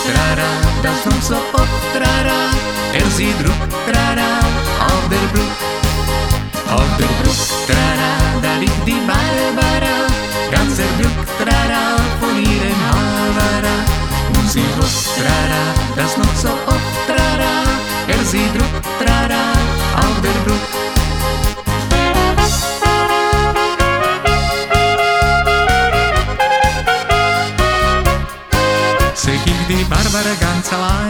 trara, das noch so oft, trara, sie Druck, trara, auf der Brücke. Auf der Brücke, trara, da liegt die Barbara, ganz zerbrückt, trara, von ihrem Havara. Und sie hofft, trara, das noch so oft, trara, sie Druck, trara, auf der Brücke. Sie hielt die Barbara ganz allein